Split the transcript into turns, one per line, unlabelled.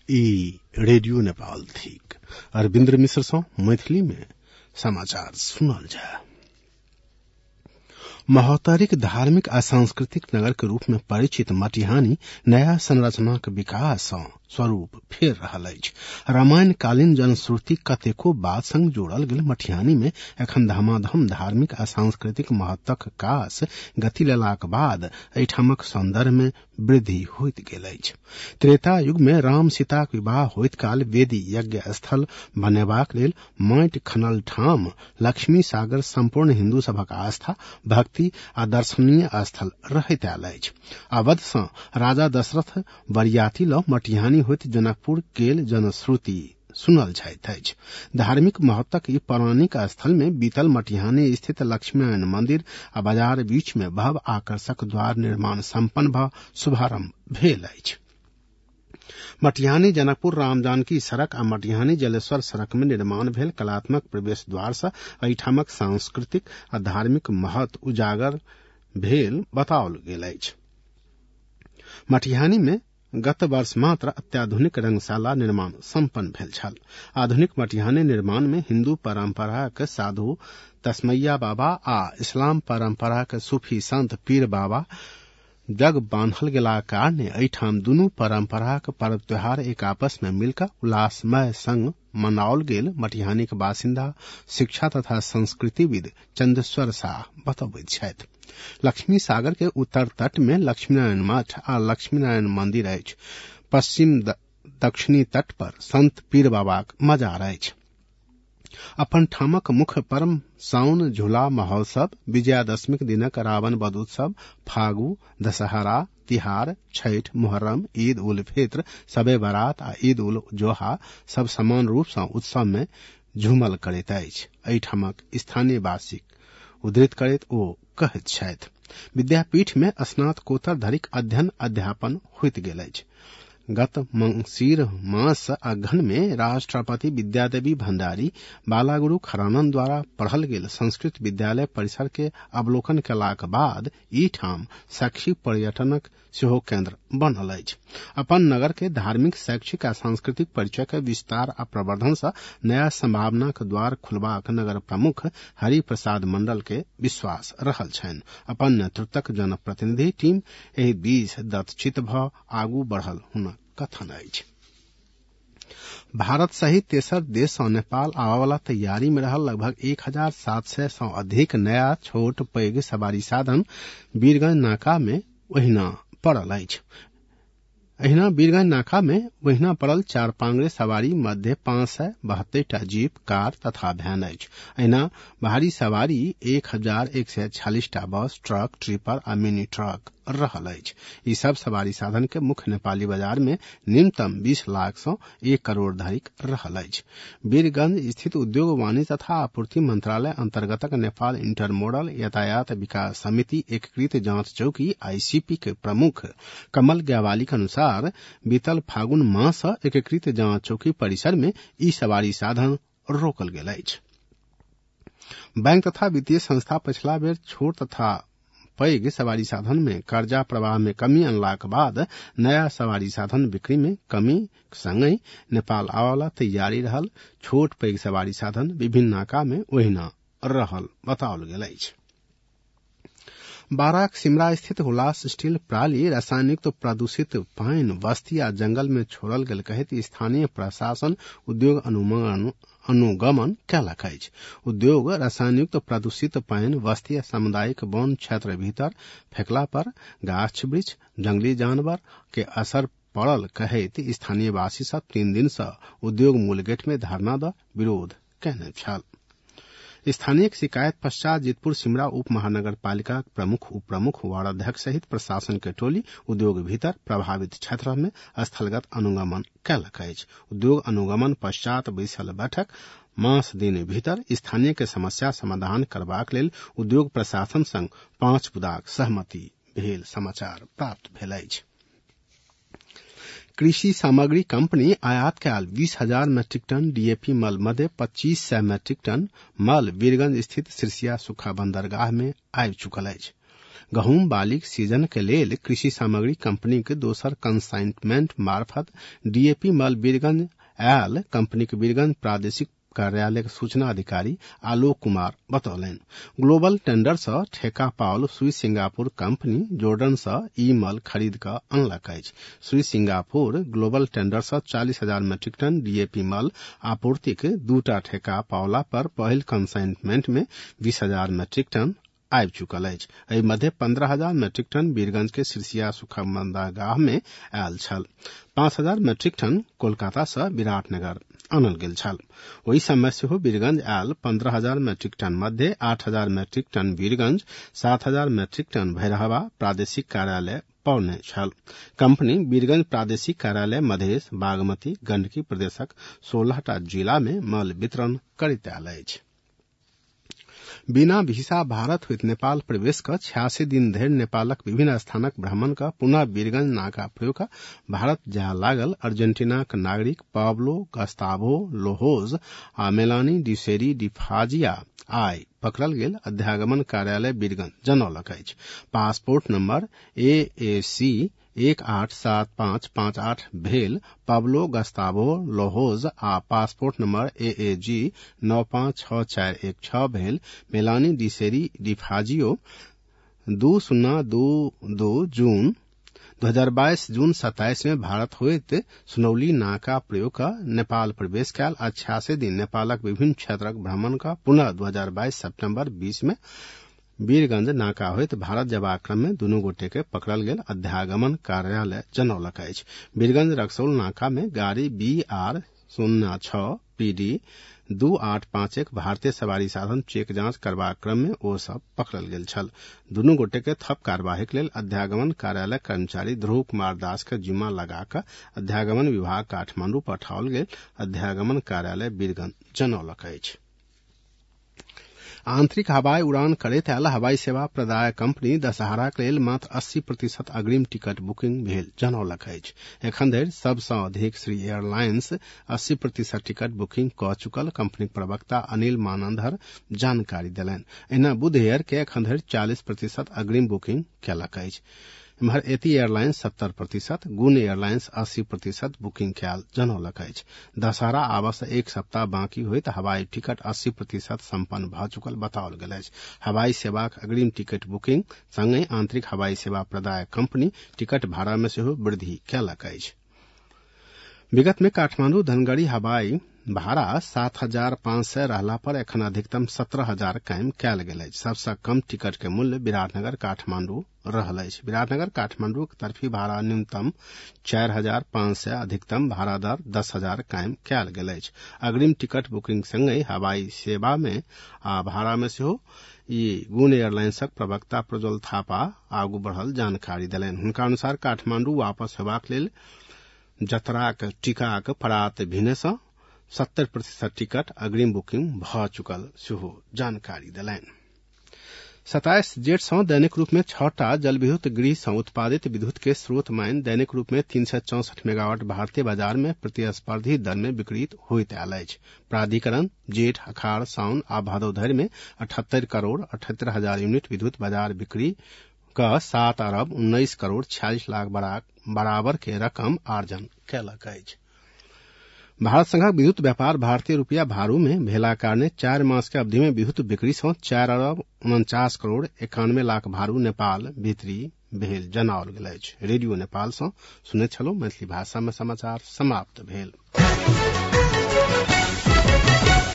ई रेडियो नेपाल थिक अरविन्द्र मिश्र सँ मैथिली में समाचार सुनल जाय। महोत्तरिक धार्मिक आ सांस्कृतिक नगर के रूप में परिचित मटिहानी नया संरचनाक विकास सँ स्वरूप फेर रहल अछि। रामायण कालीन जनश्रुति कतेको बात संग जोड़ल गेल मटिहानी में एखन धमाधम धार्मिक आ सांस्कृतिक महत्वक कास गति लेलाक बाद एहिठामक सौंदर्य में वृद्धि होइत गेल अछि। त्रेता युग में राम सीताक विवाह होइत काल वेदी यज्ञ स्थल बनेबाक लेल माटि खनल ठाम लक्ष्मी सागर संपूर्ण हिन्दू सभक आस्था भक्ति आ दर्शनीय स्थल रहैत आयल अछि। अवध सँ राजा दशरथ बरियाती ल मटिहानी होइत जनकपुर गेल जनश्रुति सुनल जाइत अछि। धार्मिक महत्वक ई पौराणिक स्थल में बीतल मटिहानी स्थित लक्ष्मीनारायण मंदिर आ बाजार बीच में भव्य आकर्षक द्वार निर्माण संपन्न भ शुभारंभ भेल अछि। मटिहानी जनकपुर राम जानकी सड़क आ मटिहानी जलेश्वर सड़क में निर्माण भेल कलात्मक प्रवेश द्वार सँ एहिठामक सांस्कृतिक आ धार्मिक महत्व उजागर भेल बताओल गेल अछि। मटिहानी में गत वर्ष मात्र अत्याधुनिक रंगशाला निर्माण संपन्न भेल छल। आधुनिक मटिहानी निर्माण में हिन्दू परंपराक साधु तस्मैया बाबा आ इस्लाम परंपराक सूफी संत पीर बाबा जग बांधल गेला कारणे एहिठाम दुनू परंपराक पर्व त्योहार एक आपस में मिलकर उल्लासमय संग मनाओल गेल। मटिहानीक बासिंदा शिक्षा तथा संस्कृतिविद चंदेश्वर शाह बतबैत छथि। लक्ष्मी सागर के उत्तर तट में लक्ष्मीनारायण मठ आ लक्ष्मीनारायण मंदिर अछि। पश्चिम दक्षिणी तट पर संत पीर बाबाक मजार अछि। अपन ठामक मुख्य पर्व साउन झूला महोत्सव, विजयादशमीक दिनक रावण वध उत्सव, फागु, दशहरा, तिहार, छठ, मुहर्रम, ईद उल फित्र, शबे बारात आ ईद उल जोहा सब समान रूप सँ उत्सव में झूमल करैत अछि। एहिठामक स्थानीय वासीक उद्धृत करैत ओ कहैत छथि, विद्यापीठ में स्नातकोत्तर धरिक अध्ययन अध्यापन होइत गेल अछि। गत मंगसिर मास अगहन में राष्ट्रपति विद्यादेवी भंडारी बालागुरु खरानन द्वारा पढ़ल गेल संस्कृत विद्यालय परिसर के अवलोकन कयलाक बाद ई ठाम शैक्षिक पर्यटनक सेहो केंद्र बनल अछि। अपन नगर के धार्मिक शैक्षिक आ सांस्कृतिक परिचय के विस्तार आ प्रवर्धन सँ नया संभावनाक द्वार खुलबाक नगर प्रमुख हरि प्रसाद मंडल के विश्वास रहल छनि। अपन नेतृत्वक जनप्रतिनिधि टीम एहि बीच दत्तचित्त भ आगू बढ़ल हुनक कथन अछि। भारत सहित तेसर देश सँ नेपाल आबयवला तैयारी में रहल लगभग 1700 सँ अधिक नया छोट पैघ सवारी साधन वीरगंज नाका में ओहिना पड़ल अछि। एहिना वीरगंज नाका में ओहिना पड़ल 4 पांगरे सवारी मध्य 572 टा जीप, कार तथा वैन अछि। एहिना भारी सवारी 1146 टा बस, ट्रक, ट्रिपर आ मिनी ट्रक रहल अछि। ई सब सवारी साधन के मुख्य नेपाली बाजार में न्यूनतम 20 लाख सँ 1 करोड़ धरिक रहल अछि। वीरगंज स्थित उद्योग वाणिज्य तथा आपूर्ति मंत्रालय अंतर्गतक नेपाल इंटरमोडल यातायात विकास समिति एकीकृत जांच चौकी आईसीपी के प्रमुख कमल ग्यावाली के अनुसार बीतल फागुन मास सँ एकीकृत जांच चौकी परिसर में ई सवारी साधन रोकल गेल अछि। बैंक तथा वित्तीय संस्था पछिला बेर छोट तथा पैघ सवारी साधन में कर्जा प्रवाह में कमी अनलाक बाद नया सवारी साधन बिक्री में कमी संगहि नेपाल आबयवला तैयारी रहल छोट पैघ सवारी साधन विभिन्न नाका में ओहिना रहल बताओल गेल अछि। बाराक सिमरा स्थित हुलास स्टील प्राली रासायनिक प्रदूषित पानि बस्ती आ जंगल में छोड़ल गेल कहैत स्थानीय प्रशासन उद्योग अनुगमन कयलक अछि। उद्योग रासायनिक प्रदूषित पानि बस्ती आ सामुदायिक वन क्षेत्र भीतर फेंकला पर गाछ वृक्ष जंगली जानवर के असर पड़ल कहैत स्थानीय वासी सब 3 दिन सँ उद्योग मूल गेट में धरना द विरोध कयने छल। स्थानीय शिकायत पश्चात जितपुर सिमरा उप महानगर पालिका प्रमुख उप प्रमुख वार्ड अध्यक्ष सहित प्रशासन के टोली उद्योग भीतर प्रभावित क्षेत्र में स्थलगत अनुगमन कयलक अछि। उद्योग अनुगमन पश्चात बैसल बैठक मास दिन भीतर स्थानीय के समस्या समाधान करबाक लेल उद्योग प्रशासन संग 5 बुदाक सहमति भेल समाचार प्राप्त भेल अछि। कृषि सामग्री कंपनी आयात कयल 20,000 मेट्रिक टन डीएपी मल मध्य 2500 मेट्रिक टन मल वीरगंज स्थित सिरसिया सुखा बंदरगाह में आबि चुकल अछि। गहूम बालीक सीजन के लेल कृषि सामग्री कंपनी के दोसर कंसाइनमेंट मार्फत डीएपी मल वीरगंज आयल कंपनी के वीरगंज प्रादेशिक कार्यालय के सूचना अधिकारी आलोक कुमार बतौलनि। ग्लोबल टेंडर सँ ठेका पाओल स्विस सिंगापुर कंपनी जोर्डन सँ ई मल खरीद कऽ अनलक अछि। स्विस सिंगापुर ग्लोबल टेंडर सँ 40,000 मीट्रिक टन डीएपी मल आपूर्तिक 2टा ठेका पाओला पर पहिल कंसाइनमेंट में 20,000 मीट्रिक टन आबि चुकल अछि। एहि मध्य 15,000 मीट्रिक टन वीरगंज के सिरसिया सुखबंदरगाह में आयल छल। 5,000 मीट्रिक टन कोलकाता सँ विराटनगर आनल गेल छल। ओहि समय सेहो वीरगंज आयल 15,000 मीट्रिक टन मध्य 8,000 metric ton Birgunj, 7,000 metric ton Bhairahawa प्रादेशिक कार्यालय पौने छल। कंपनी वीरगंज प्रादेशिक कार्यालय मधेश, बागमती, गंडकी प्रदेशक 16टा जिला में मल वितरण करैत आयल अछि। बिना वीसा भारत होइत नेपाल प्रवेश क 86 दिन धरि नेपालक विभिन्न स्थानक भ्रमण क पुनः वीरगंज नाका प्रयोग भारत जाय लागल अर्जेंटीनाक नागरिक पाब्लो गस्तावो लोहोज आ मेलानी डिसेरी डिफाजिया आइ पकड़ल गेल अध्यागमन कार्यालय वीरगंज जनौलक अछि। पासपोर्ट नंबर AAC 187558 भेल पाब्लो गस्तावो लोहोज आ पासपोर्ट नंबर AAG 956416 भेल मेलानी डिसेरी डिफाजियो 2022 जून 2022 जून 27 में भारत होइत सुनौली नाका प्रयोग का नेपाल प्रवेश कयल आ 86 दिन नेपालक विभिन्न क्षेत्रक भ्रमण का पुनः 2022 सितंबर 20 में वीरगंज नाका होइत भारत जबाक क्रम में दुनू गोटे के पकड़ल गेल अध्यागमन कार्यालय जनौलक अछि। वीरगंज रक्सौल नाका में गाड़ी BR 06 PD 2851 भारतीय सवारी साधन चेक जांच करबाक क्रम में ओ सब पकड़ल गेल छल। दुनू गोटे के थप कार्यवाहीक लेल अध्यागमन कार्यालय कर्मचारी ध्रुव कुमार दास के जिम्मा लगा कऽ अध्यागमन विभाग काठमांडू पठाओल गेल अध्यागमन कार्यालय वीरगंज जनौलक अछि। आंतरिक हवाई उड़ान करैत आयल हवाई सेवा प्रदायक कंपनी दशहराक लेल मात्र 80% अग्रिम टिकट बुकिंग भेल जनौलक अछि। एखन धरि सबसँ अधिक श्री एयरलाइंस 80% टिकट बुकिंग कऽ चुकल कंपनीक प्रवक्ता अनिल मानंदर जानकारी देलनि। एहिना बुध एयर के एखन धरि 40% अग्रिम बुकिंग कयलक अछि। एम्हर एती एयरलाइंस 70%, गुण एयरलाइंस 80% बुकिंग कयल जनौलक अछि। दशहरा आबय सँ एक सप्ताह बाकी होइत हवाई टिकट 80% संपन्न भऽ चुकल बताओल गेल अछि। हवाई सेवाक अग्रिम टिकट बुकिंग संगहि आंतरिक हवाई सेवा प्रदायक कंपनी टिकट भाड़ा में सेहो वृद्धि कयलक अछि। विगत में काठमांडू धनगढ़ी हवाई भाड़ा 7,500 रहला पर एखन अधिकतम 17,000 कायम कयल गेल अछि। सबसँ कम टिकट के मूल्य विराटनगर काठमांडू रहल अछि। विराटनगर काठमांडू के तरफी भाड़ा न्यूनतम 4,500, अधिकतम भाड़ा दर 10,000 कायम कयल गेल अछि। अग्रिम टिकट बुकिंग संगे हवाई सेवा में आ भाड़ा में सेहो ई गुण एयरलाइंसक प्रवक्ता प्रज्वल थापा आगू बढ़ल जानकारी देलनि। हुनका अनुसार काठमांडू वापस हेबाक लेल जतराक टीकाक परात भिने सँ 70% टिकट अग्रिम बुकिंग भऽ चुकल सेहो जानकारी देलनि। 27 जेठ सँ दैनिक रूप में 6टा जल विद्युत गृह सँ उत्पादित विद्युत के स्रोत माइन दैनिक रूप में 364 मेगावाट भारतीय बाजार में प्रतिस्पर्धी दर में बिक्री होइत आयल अछि। प्राधिकरण जेठ, अखाड़, साउन आ भादो धरि में 78 करोड़ 78 हजार यूनिट विद्युत बाजार बिक्री क 7 अरब 19 करोड़ 46 लाख बराबर के रकम अर्जन कयलक अछि। भारत संघक विद्युत व्यापार भारतीय रुपया भारू में भेला कारणे 4 मास के अवधि में विद्युत बिक्री सँ 4 अरब 49 करोड़ 91 लाख भारू नेपाल भीतरी भेल जनाओल गेल अछि। रेडियो नेपाल सँ सुनैत छलहुँ। मैथिली भाषा में समाचार समाप्त भेल।